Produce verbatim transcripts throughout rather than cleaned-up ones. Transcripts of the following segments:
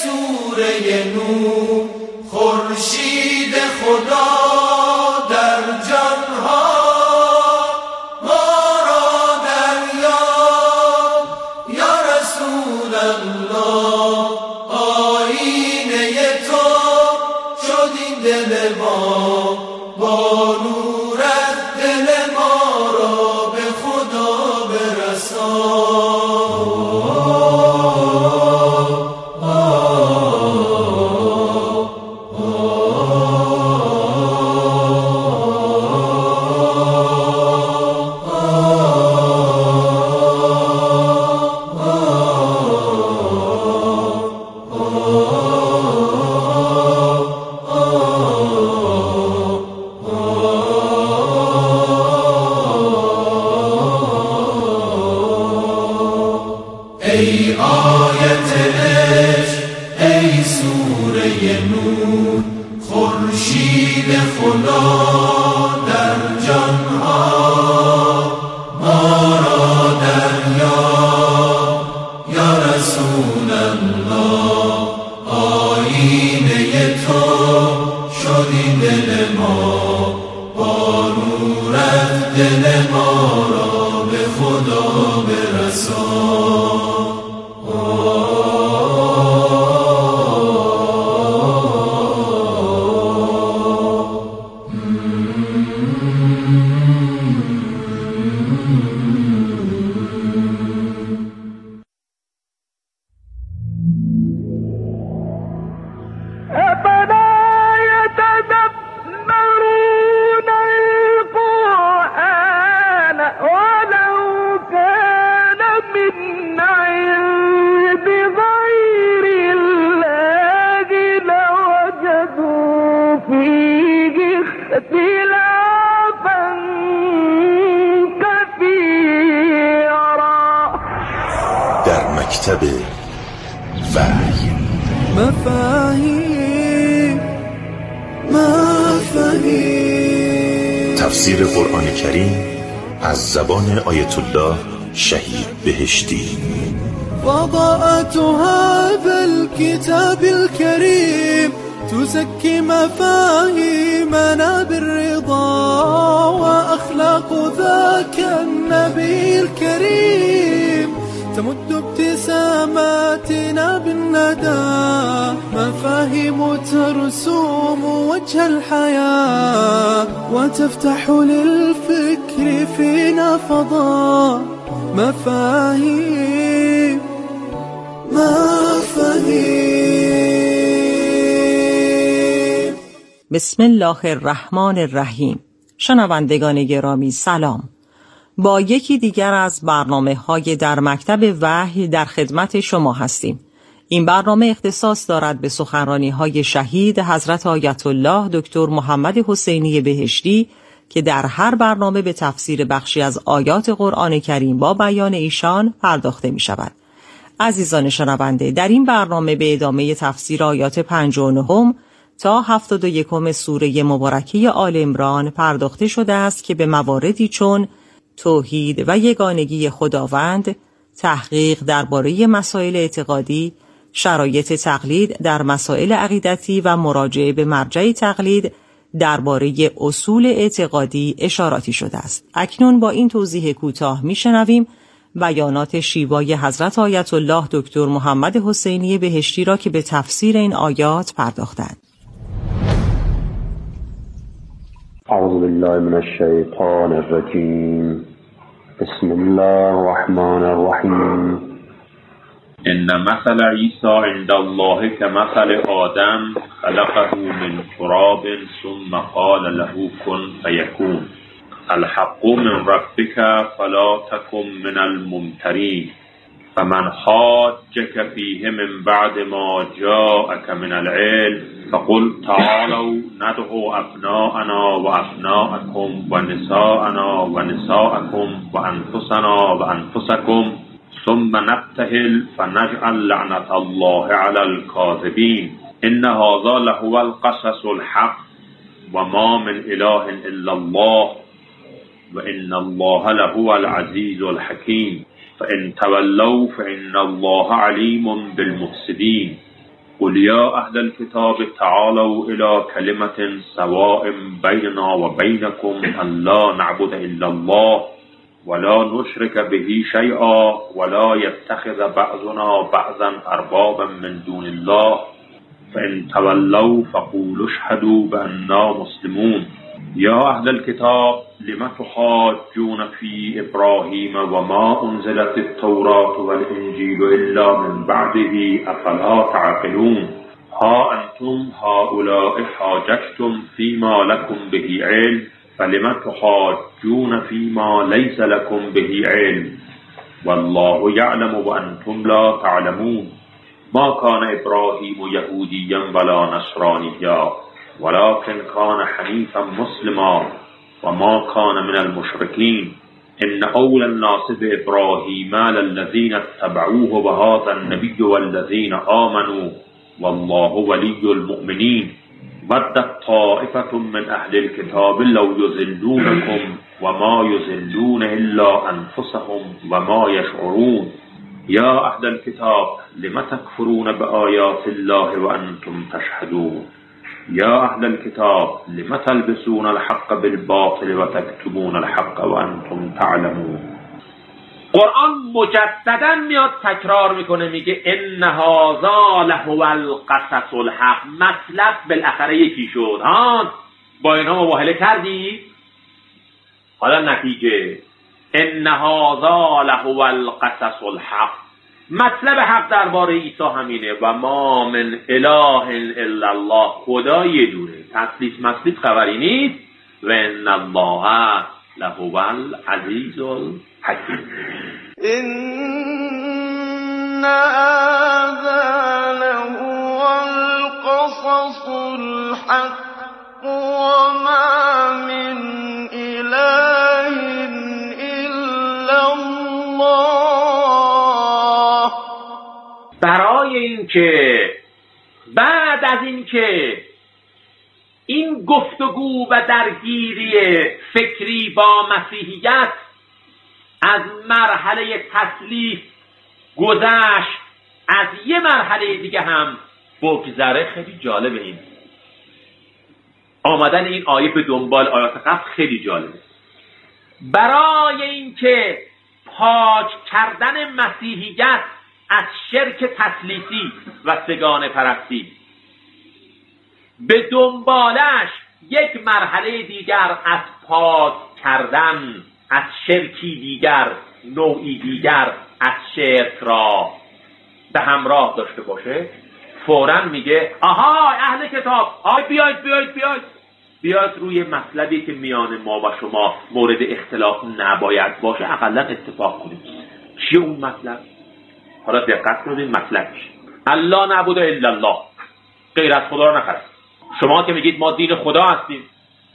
سوره نور خورشید خدا در جانها ما را دریاب یا رسول الله آینه تو شد این دل ما با نورت دل ما را به خدا برسان ای آیت عشق ای سوره نور خورشید خدا در جانها ما را دریاب یا رسول الله آینه تو شد این دل ما با نورت دل ما را به خدا برسان در مکتب وحی مفاهیم مفاهیم تفسیر قرآن کریم از زبان آیت الله شهید بهشتی. وضعت هذا الكتاب الكريم تزكي مفاهيمنا بالرضا وأخلاق ذاك النبي الكريم تمد ابتساماتنا بالندى مفاهيم ترسوم وجه الحياة وتفتح للفكر فينا فضاء مفاهيم مفاهيم. بسم الله الرحمن الرحیم. شنوندگان گرامی سلام. با یکی دیگر از برنامه‌های در مکتب وحی در خدمت شما هستیم. این برنامه اختصاص دارد به سخنرانی‌های شهید حضرت آیت الله دکتر محمد حسینی بهشتی که در هر برنامه به تفسیر بخشی از آیات قرآن کریم با بیان ایشان پرداخته می‌شود. عزیزان شنونده، در این برنامه به ادامه تفسیر آیات پنجاه و نه تا هفتاد و یک سوره مبارکه آل عمران پرداخته شده است که به مواردی چون توحید و یگانگی خداوند، تحقیق درباره مسائل اعتقادی، شرایط تقلید در مسائل عقیدتی و مراجعه به مرجع تقلید درباره اصول اعتقادی اشاراتی شده است. اکنون با این توضیح کوتاه میشنویم بیانات شیوای حضرت آیت الله دکتر محمد حسینی بهشتی را که به تفسیر این آیات پرداختند. اعوذ بالله من الشیطان الرجیم بسم الله الرحمن الرحیم ان مثل عیسی عند الله كمثل آدم خلقه من تراب ثم قال له كن فيكون الحق من ربك فلا تكن من الممترين فمن حاجك فيه من بعد ما جاءك من العلم فقل تعالوا ندعو أبناءنا وأبناءكم ونساءنا ونساءكم وأنفسنا وأنفسكم ثم نبتهل فنجعل لعنة الله على الكاذبين إن هذا لهو القصص الحق وما من إله إلا الله وإن الله لهو العزيز الحكيم فإن تولوا فإن الله عليم بالمفسدين قل یا اهل الكتاب تعالوا الى کلمة سواء بیننا و بینکم الا نعبد الا الله ولا نشرك به شيئا ولا يتخذ بعضنا بعضا اربابا من دون الله فإن تولوا فقولوا اشهدوا بأننا مسلمون یا اهل الكتاب لم تحاجون في ابراهیم وما انزلت التوراة والانجیل الا من بعده افلا تعقلون ها انتم هؤلاء حاججتم فيما لكم به علم فلم تحاجون فيما ليس لكم به علم والله يعلم وانتم لا تعلمون ما كان ابراهیم یهودیا ولا نصرانیا ولكن كان حنيفا مسلما وما كان من المشركين إن أولى الناس بإبراهيم للذين اتبعوه وهذا النبي والذين آمنوا والله ولي المؤمنين ودت طائفة من أهل الكتاب لو يضلونكم وما يضلون إلا أنفسهم وما يشعرون يا أهل الكتاب لم تكفرون بآيات الله وأنتم تشهدون یا اهل الكتاب لم تلبسون الحق بالباطل و تکتمون الحق و انتم تعلمون. قرآن مجددا میاد تکرار میکنه، میگه ان هذا لهو القصص الحق. مطلب بالاخره یکی شد. ها با اینا مباهله کردی؟ حالا نتیجه ان هذا لهو القصص الحق. مطلب حق درباره عیسی همینه و ما من اله الا الله. خدا یه دونه، تثلیث مسلیث خبری نیست. و ان الله لهو العزیز الحکیم. ان هذا لهو القصص الحق وما من اله الا الله. برای اینکه بعد از اینکه این گفتگو و درگیری فکری با مسیحیت از مرحله تثلیث گذشت، از یه مرحله دیگه هم بگذره، خیلی جالبه. این آمدن این آیه به دنبال آیات قبل خیلی جالبه. برای اینکه پاک کردن مسیحیت از شرک تثلیثی و سگانه پرستی، به دنبالش یک مرحله دیگر از پاک کردن از شرکی دیگر، نوعی دیگر از شرک را به همراه داشته باشه، فوراً میگه آها اهل کتاب، آی بیاید بیاید بیاید بیاید روی مطلبی که میان ما و شما مورد اختلاف نباید باشه اقلا اتفاق کنیم. چیه اون مطلب؟ حالا دقت کنید مطلبش. الله نعبد الا الله، غیر از خدا رو نخرید. شما که میگید ما دین خدا هستیم،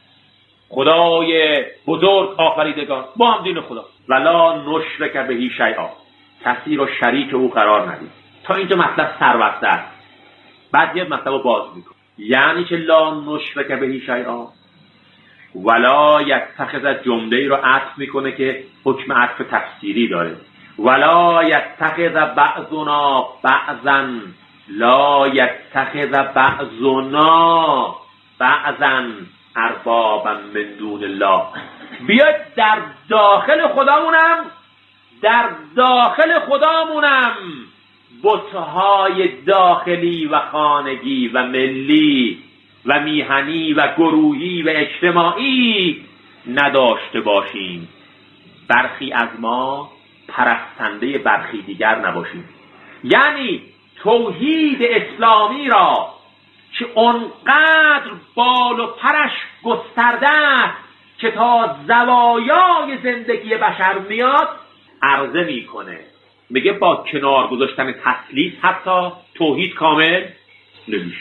خدای بزرگ آفریدگان، ما هم دین خدا. ولا نشرک به شیئا، کسی رو شریک او قرار ندید. تا اینجا مطلب سربسته است. بعد یه مطلب رو باز میکنه، یعنی که لا نشرک به شیئا ولا یتخذ، جمله رو عطف میکنه که حکم عطف تفسیری داره. ولا یتخذ بعضنا بعضا، لا یتخذ بعضنا بعضا اربابا من دون الله. بیاید در داخل خدامونم در داخل خدامونم بت‌های داخلی و خانگی و ملی و میهنی و گروهی و اجتماعی نداشته باشیم. برخی از ما پرستنده برخی دیگر نباشیم. یعنی توحید اسلامی را که اونقدر بال و پرش گسترده است که تا زوایای زندگی بشر میاد، عرضه میکنه، میگه با کنار گذاشتن تثلیث حتی توحید کامل نمیشه.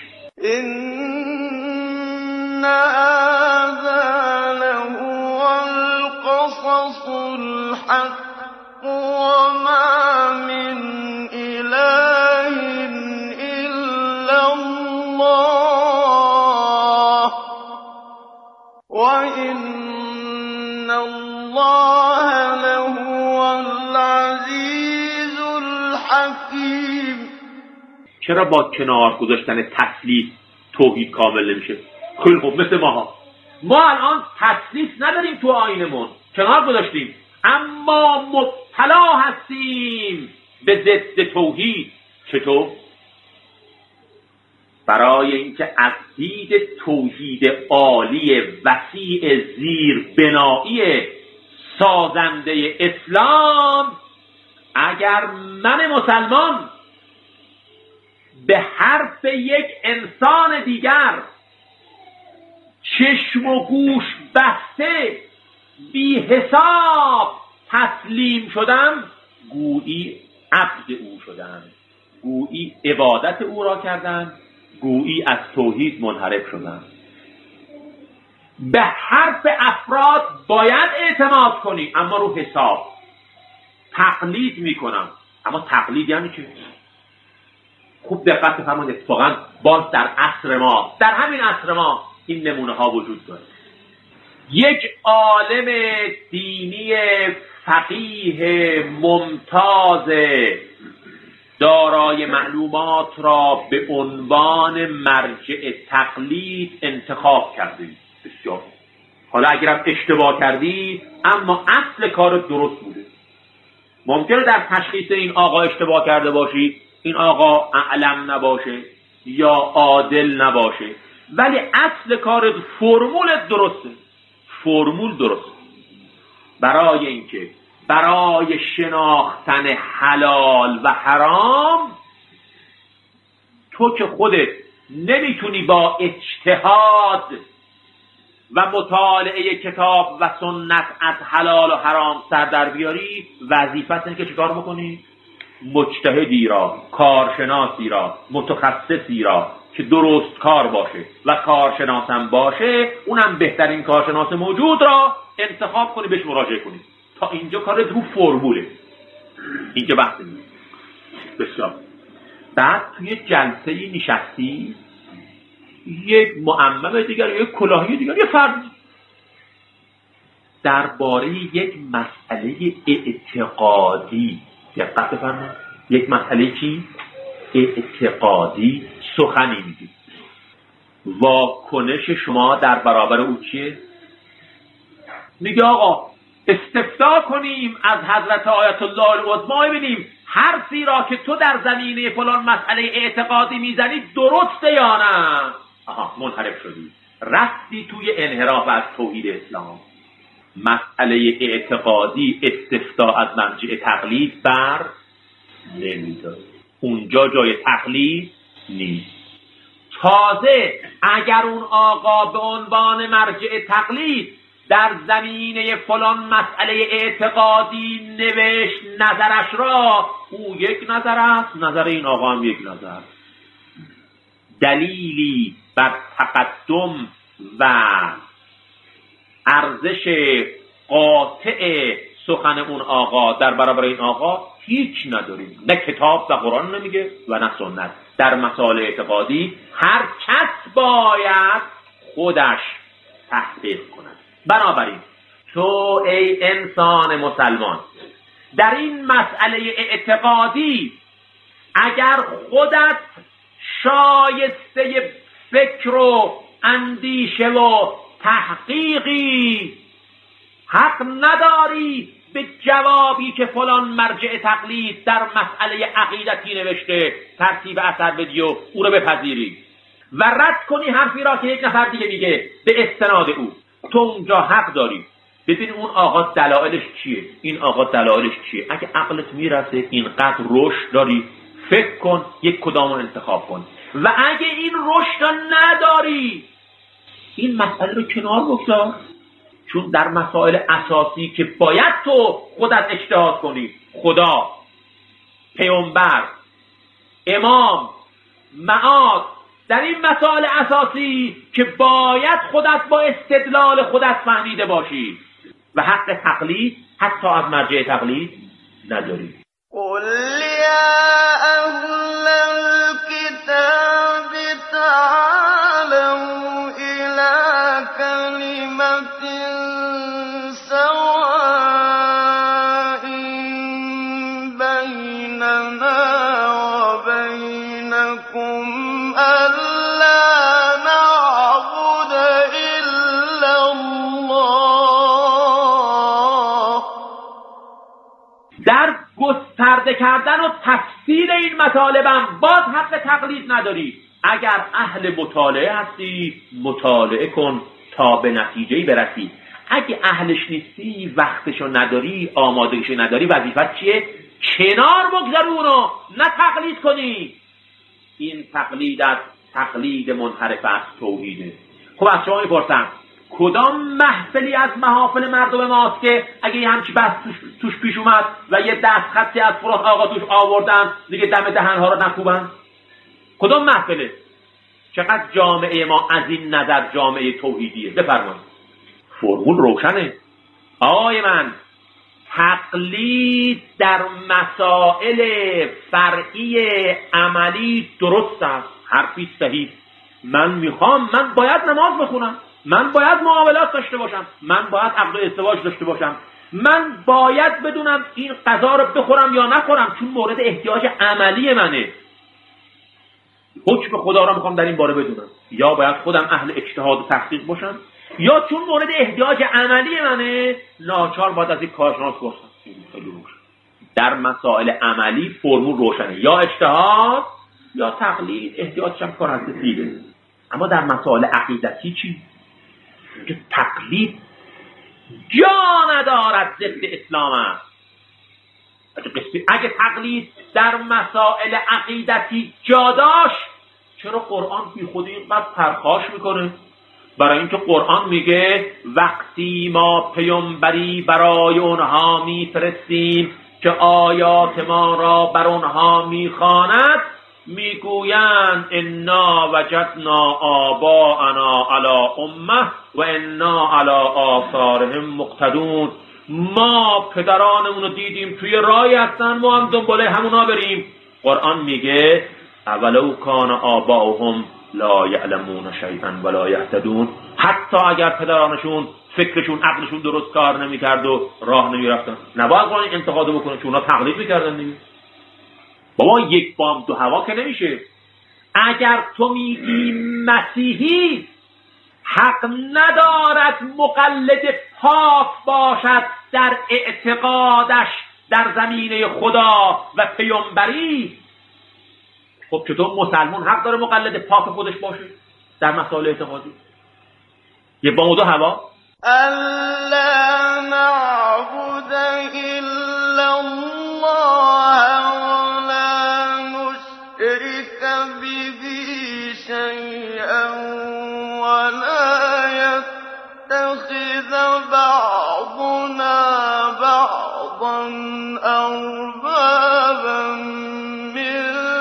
ان هذا لهو القصص الحق وما من اله الا الله وان الله لهو العزیز الحکیم. چرا با کنار گذاشتن تثلیث توحید کامل نمیشه؟ خیلی خوب، مثل ماها ما الان تثلیث نداریم تو آیینمون، کنار گذاشتیم، اما مبتلا هستیم به ضد توحید. چطور؟ برای اینکه از دید توحید عالی وسیع زیر بنایی سازنده اسلام، اگر من مسلمان به حرف یک انسان دیگر چشم و گوش بسته بی حساب تسلیم شدم، گویی عبد او شدم، گویی عبادت او را کردم، گویی از توحید منحرف شدم. به حرف افراد باید اعتماد کنی، اما رو حساب. تقلید میکنم، اما تقلید یعنی چه؟ خوب دقت بفرمایید. اتفاقا باز در عصر ما، در همین عصر ما این نمونه ها وجود داره. یک عالم دینی فقیه ممتاز دارای معلومات را به عنوان مرجع تقلید انتخاب کردید. بسیار. حالا اگرم اشتباه کردید، اما اصل کار درست بوده. ممکنه در تشخیص این آقا اشتباه کرده باشی، این آقا اعلم نباشه یا عادل نباشه، ولی اصل کار فرمول درسته. فرمول درسته. برای اینکه برای شناختن حلال و حرام تو که خودت نمیتونی با اجتهاد و مطالعه کتاب و سنت از حلال و حرام سر در بیاری، وظیفت اینه که چیکار بکنی؟ مجتهدی را، کارشناسی را، متخصصی را که درست کار باشه و کارشناسم باشه، اونم بهترین کارشناس موجود را انتخاب کنی، بهش مراجعه کنی. تا اینجا کارت رو فرموله. اینجا بحث نیست. بسیار. بعد توی جلسه نشستی، یک معمم دیگر، یک کلاهی دیگر، یک فرد درباره یک مسئله اعتقادی، دقت بفرمایید، یک مسئله چی؟ اعتقادی سخنی میگی. واکنش شما در برابر او چیه؟ میگه آقا استفتاء کنیم از حضرت آیت الله العظما، ببینیم حرفی را که تو در زمینه فلان مسئله اعتقادی میزنی درسته یا نه؟ آها، منحرف شدی، رفتی توی انحراف از توحید اسلام. مسئله اعتقادی استفتاء از مرجع تقلید بر نمیداره، اونجا جای تقلید نیست. تازه اگر اون آقا به عنوان مرجع تقلید در زمینه فلان مسئله اعتقادی نوشت نظرش را، او یک نظر است، نظر این آقا هم یک نظر. دلیلی بر تقدم و ارزش قاطع سخن اون آقا در برابر این آقا هیچ نداریم. نه کتاب و قرآن نمیگه و نه سنت. در مسائل اعتقادی هر کس باید خودش تحقیق کند. بنابراین تو ای انسان مسلمان در این مسئله اعتقادی اگر خودت شایسته فکر و اندیشه و تحقیقی، حق نداری به جوابی که فلان مرجع تقلید در مسئله عقیدتی نوشته ترتیب اثر بدی و او رو بپذیری و رد کنی حرفی را که یک نفر دیگه میگه به استناد او. تو اونجا حق داری. ببین اون آقا دلایلش چیه، این آقا دلایلش چیه. اگه عقلت میرسه اینقدر رشد داری، فکر کن یک کدامو انتخاب کن. و اگه این رشد نداری، این مسئله رو کنار بگذار. چون در مسائل اساسی که باید تو خودت اجتهاد کنی، خدا، پیامبر، امام، معاد، در این مسائل اساسی که باید خودت با استدلال خودت فهمیده باشی و حق تقلید حتی از مرجع تقلید نداری. قل یا اهل الكتاب تعالوا الى كلمة سواء بيننا وبينكم عرضه کردن و تفسیر این مطالبم باز حق تقلید نداری. اگر اهل مطالعه هستی مطالعه کن تا به نتیجه‌ای برسی. اگه اهلش نیستی، وقتشو نداری، آمادگیشو نداری، وظیفت چیه؟ کنار بگذارونو، نه تقلید کنی. این تقلید از تقلید منحرف از توحیده. خب از شما میپرسم کدام محفلی از محافل مردم ماست که اگه یه همچی بحث توش, توش پیش اومد و یه دست خطی از فلان آقا توش آوردن دیگه دم دهنها رو نکوبن؟ کدام محفله؟ چقدر جامعه ما از این نظر جامعه توحیدیه؟ بفرمایید. فرمول روشنه آقای من. تقلید در مسائل فرعی عملی درست است، حرفی صحیح. من میخوام، من باید نماز بخونم، من باید معاملات داشته باشم، من باید عقد و ازدواج داشته باشم، من باید بدونم این غذا رو بخورم یا نخورم چون مورد احتیاج عملی منه. حکم خدا رو میخوام در این باره بدونم. یا باید خودم اهل اجتهاد و تحقیق باشم، یا چون مورد احتیاج عملی منه ناچار باید از این کارشناس باشم. در مسائل عملی فرمول روشنه، یا اجتهاد یا تقلید، احتیاجش هم کار هست دیگه. اما در مسائل عقیدتی چی؟ که تقلید جا ندارد، ضد اسلام است. اگه تقلید در مسائل عقیدتی جا داشت چرا قرآن بی خودی اینقدر پرخاش میکنه؟ برای اینکه قرآن میگه وقتی ما پیامبری برای اونها میفرستیم که آیات ما را بر اونها میخواند میگویند انا وجدنا آباءنا علی امه و انا علی آثارهم مقتدون. ما پدرانمون رو دیدیم توی راهی هستن، ما هم دنباله همونا بریم. قرآن میگه اولو کان آباؤهم لا یعلمون شیئا ولا یهتدون. حتی اگر پدرانشون فکرشون عقلشون درست کار نمیکرد و راه نمیرفتن، نباید قرآن انتقاد بکنه چون اونا تقلید میکردن دیگه. بابا یک بام دو هوا که نمیشه. اگر تو میگی مسیحی حق ندارد مقلد پاک باشد در اعتقادش در زمینه خدا و پیامبری، خب چطور مسلمان حق داره مقلد پاک خودش باشه در مسائل اعتقادی؟ یه بام دو هوا. الا نعبد الا الله ولا نشرك به شيئا ولا يتخذ بعضنا بعضا اربابا من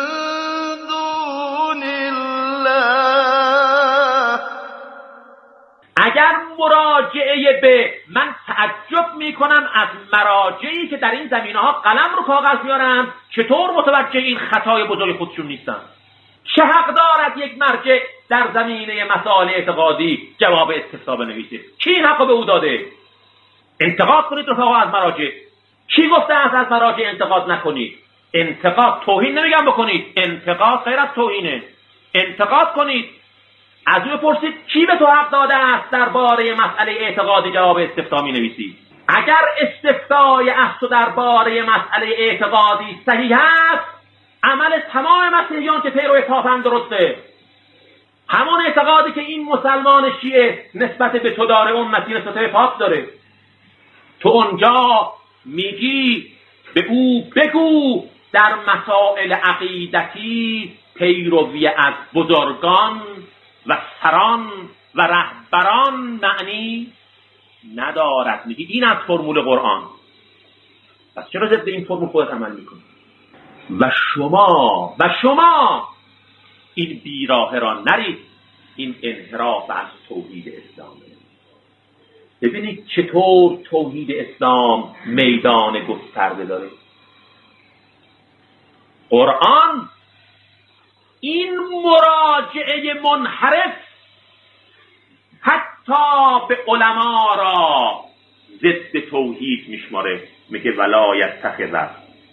دون الله. اگر مراجعه به من تعجب میکنم از مراجعی که در این زمینه ها قلم رو کاغذ میارن چطور متوجه این خطای بزرگ خودشون نیستن. چه حق دارد یک مرجع در زمینه مسائل اعتقادی جواب استفسار بنویسه؟ کی این حق به او داده؟ انتقاد کنید رفقا از مراجع. کی گفته است از مراجع انتقاد نکنید؟ انتقاد توهین نمیگم بکنید، انتقاد غیر از توهینه. انتقاد کنید، از او بپرسید کی به تو حق داده است درباره مسئله اعتقادی جواب استفسار می‌نویسی. اگر استفتای از تو درباره مسئله اعتقادی صحیح است، عمل تمام مسیحیان که پیرو پاپن درسته. همون اعتقادی که این مسلمان شیعه نسبت به تو داره اون مسیح نسبت به پاپ داره. تو اونجا میگی به او بگو در مسائل عقیدتی پیروی از بزرگان و سران و رهبران معنی ندارد. میگی این از فرمول قرآن. پس چرا ضد این فرمول خودت عمل میکنی؟ و شما و شما این بیراه را نرید. این انحراف از توحید اسلامه. ببینید چطور توحید اسلام میدان گسترده داره. قرآن این مراجعه منحرف حتی به علما را ضد توحید میشماره. میگه ولا یتخذ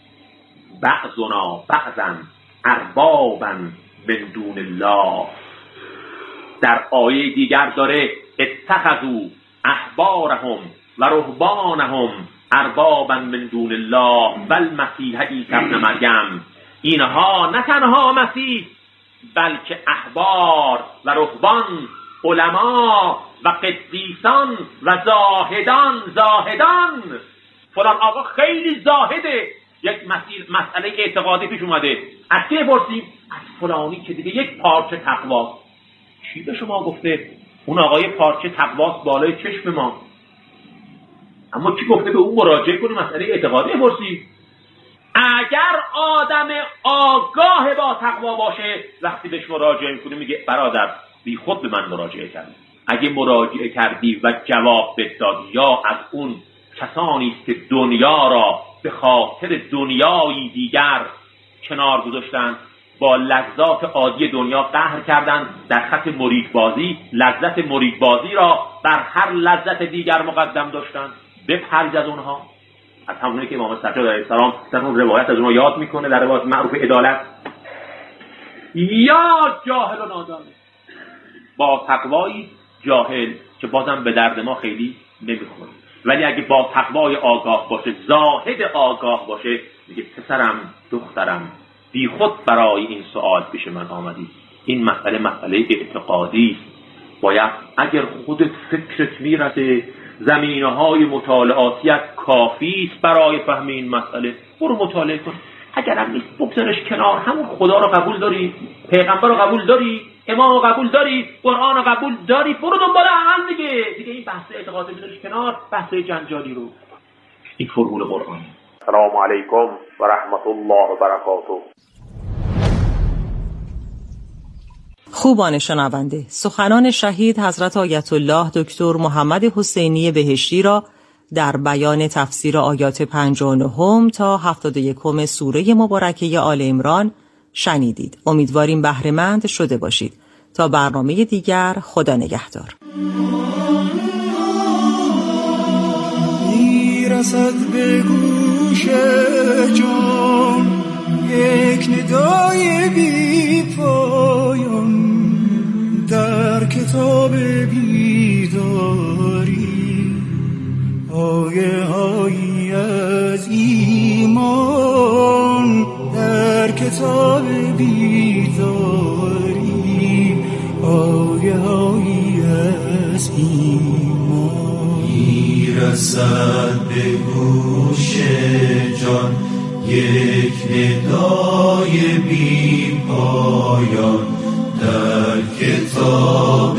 بعضنا بعضا اربابا من دون الله. در آیه دیگر داره اتخذوا احبارهم و رهبانهم اربابا من دون الله و المسیح عیسی ابن مریم. اینها نه تنها مسیح بلکه احبار و رهبان، علما و قدیسان و زاهدان زاهدان فلان آقا خیلی زاهده، یک مسئله اعتقادی پیش اومده، از کی بپرسیم؟ از فلانی که دیگه یک پارچه تقواست. چی به شما گفته؟ اون آقای پارچه تقواست بالای چشم ما، اما کی گفته به اون مراجعه کنی مسئله اعتقادی بپرسی؟ اگر آدم آگاه با تقوا باشه وقتی بهش مراجعه میکنی میگه برادر بی خود به من مراجعه کردی. اگه مراجعه کردی و جواب بدادی یا از اون کسانی است که دنیا را به خاطر دنیایی دیگر کنار گذاشتن، با لذات عادی دنیا قهر کردن، در خط مریدبازی لذت مریدبازی را بر هر لذت دیگر مقدم داشتن، بپرهیز از اونها. از همونی که امام سجاد علیه السلام در اون روایت از اونها یاد میکنه، در روایت معروف عدالت. یا جاهل و نادان با تقوایی جاهل که بازم به درد ما خیلی نمیخوره، ولی اگه با تقوای آگاه باشه، زاهد آگاه باشه، میگه پسرم دخترم بی خود برای این سوال پیش من آمدی. این مسئله مسئله اعتقادی است. باید اگر خودت فکرت میرسه زمینه‌های مطالعاتیت کافی است برای فهم این مسئله، برو مطالعه کن. اگر هم نیست بگذارش کنار. همون خدا رو قبول داری، پیغمبر رو قبول داری، امام رو قبول داری، قرآن رو قبول داری، برو دنبال عمل دیگه. دیگه این بحث اعتقادی بذارش کنار، بحث جنجالی رو. این فرمول قرآنی. السلام علیکم و رحمت الله و برکاته. خوبان شنونده، سخنان شهید حضرت آیت الله دکتر محمد حسینی بهشتی را در بیان تفسیر آیات پنجاه و نه تا هفتاد و یک سوره مبارکه آل عمران شنیدید. امیدواریم بهره‌مند شده باشید. تا برنامه دیگر، خدا نگهدار. میرسد به گوش جان یک ندای بی پایان در کتاب بیداری، آیه هایی از ایمان در کتاب بیداری، آیه هایی از ایمان. میرسد به گوش جان یک ندای بی پایان در کتاب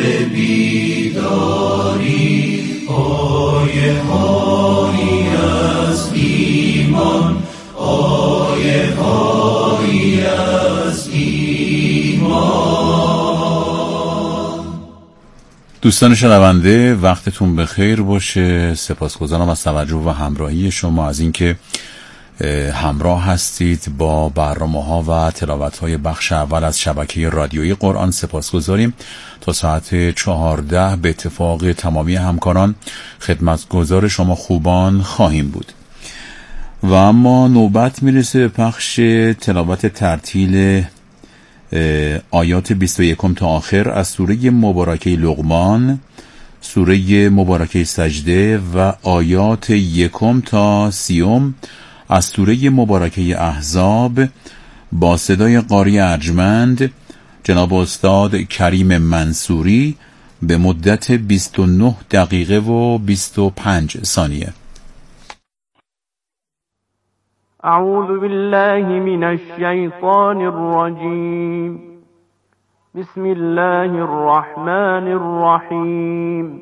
بیداری، آیه هایی از ایمان، آیه هایی از ایمان. دوستان شنونده، وقتتون بخیر باشه. سپاسگزارم از توجه و همراهی شما، از اینکه همراه هستید با برنامه‌ها و تلاوت‌های بخش اول از شبکه رادیویی قرآن. سپاسگزاریم. تا ساعت چهارده به اتفاق تمامی همکاران خدمتگزار شما خوبان خواهیم بود. و اما نوبت میرسه به پخش تلاوت ترتیل آیات بیست و یک تا آخر از سوره مبارکه لقمان، سوره مبارکه سجده و آیات یکم تا سیوم از سوره مبارکه احزاب با صدای قاری ارجمند جناب استاد کریم منصوری به مدت بیست و نه دقیقه و بیست و پنج ثانیه. اعوذ بالله من الشیطان الرجیم. بسم الله الرحمن الرحیم.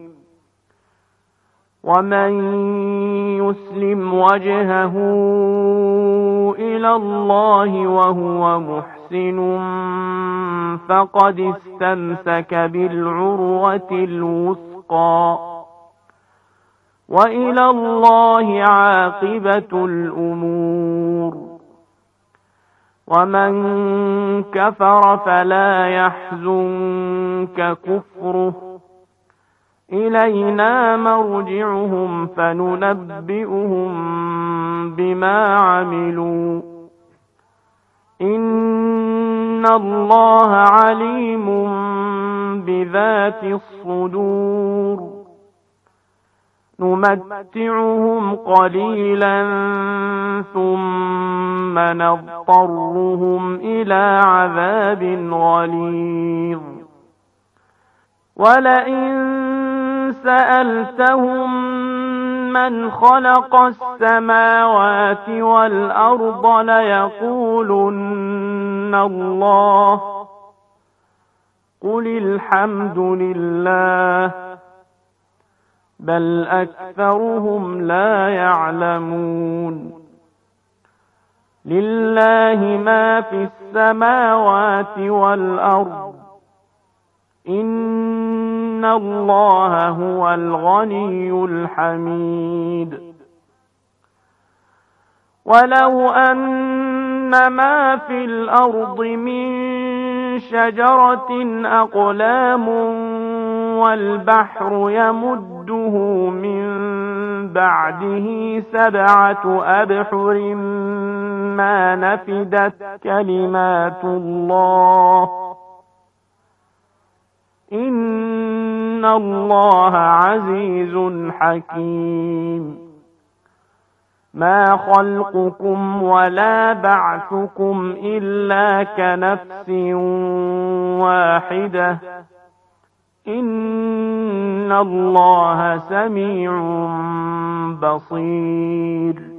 ومن يسلم وجهه إلى الله وهو محسن فقد استمسك بالعروة الوثقى وإلى الله عاقبة الأمور. ومن كفر فلا يحزنك كفره إلينا مرجعهم فننبئهم بما عملوا إن الله عليم بذات الصدور. نمتعهم قليلا ثم نضطرهم إلى عذاب غليظ ولئن سألتهم من خلق السماوات والأرض ليقولن الله قل الحمد لله بل أكثرهم لا يعلمون لله ما في السماوات والأرض إن الله هو الغني الحميد ولو أن ما في الأرض من شجرة أقلام والبحر يمده من بعده سبعة أبحر ما نفدت كلمات الله إن الله عزيز حكيم ما خلقكم ولا بعثكم إلا كنفس واحدة إن الله سميع بصير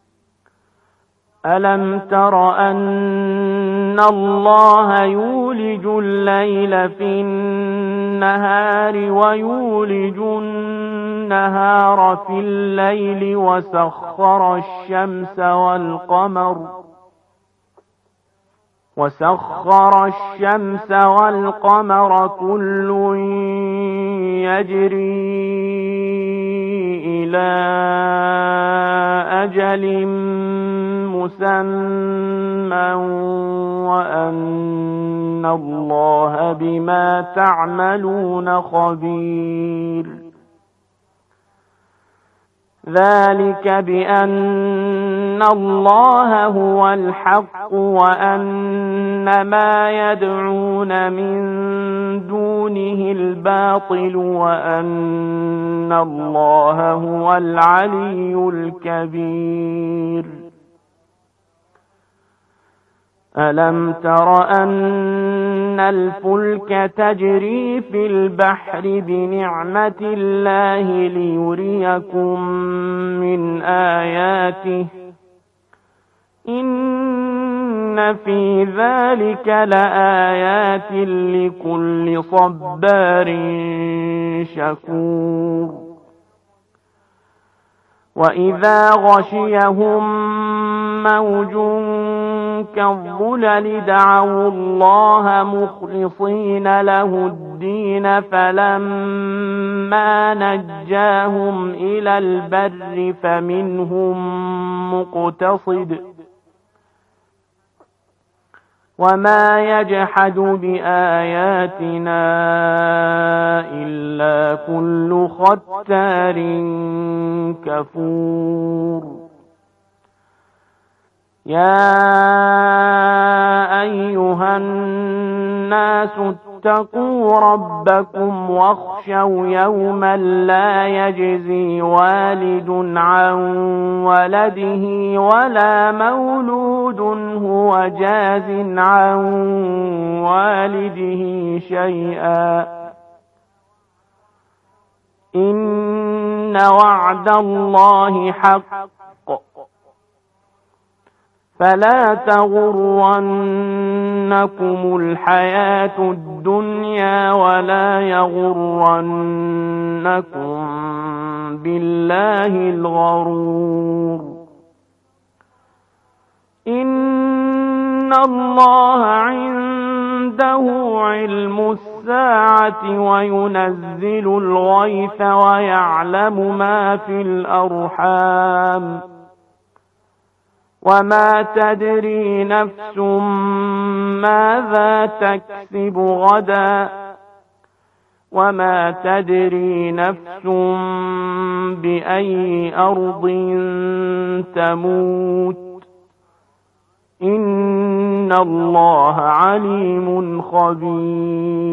ألم تر أن الله يولج الليل في النهار ويولج النهار في الليل وسخر الشمس والقمر وسخر الشمس والقمر كل يجري إلى أجل مسمى وأن الله بما تعملون خبير ذلك بأن الله هو الحق وأن ما يدعون من دونه الباطل وأن الله هو العلي الكبير ألم تر أن الفلك تجري في البحر بنعمة الله ليريكم من آياته إن في ذلك لآيات لكل صبار شكور وإذا غشيهم موج كالظلل دعوا الله مخلصين له الدين فلما نجاهم إلى البر فمنهم مقتصد وما يجحد بآياتنا إلا كل ختار كفور يا أيها الناس اتقوا ربكم واخشوا يوما لا يجزي والد عن ولده ولا مولود هو جاز عن والده شيئا إن وعد الله حق فلا تغرنكم الحياة الدنيا ولا يغرنكم بالله الغرور إن الله عنده علم الساعة وينزل الغيث ويعلم ما في الأرحام وما تدري نفس ماذا تكسب غدا وما تدري نفس بأي أرض تموت إن الله عليم خبير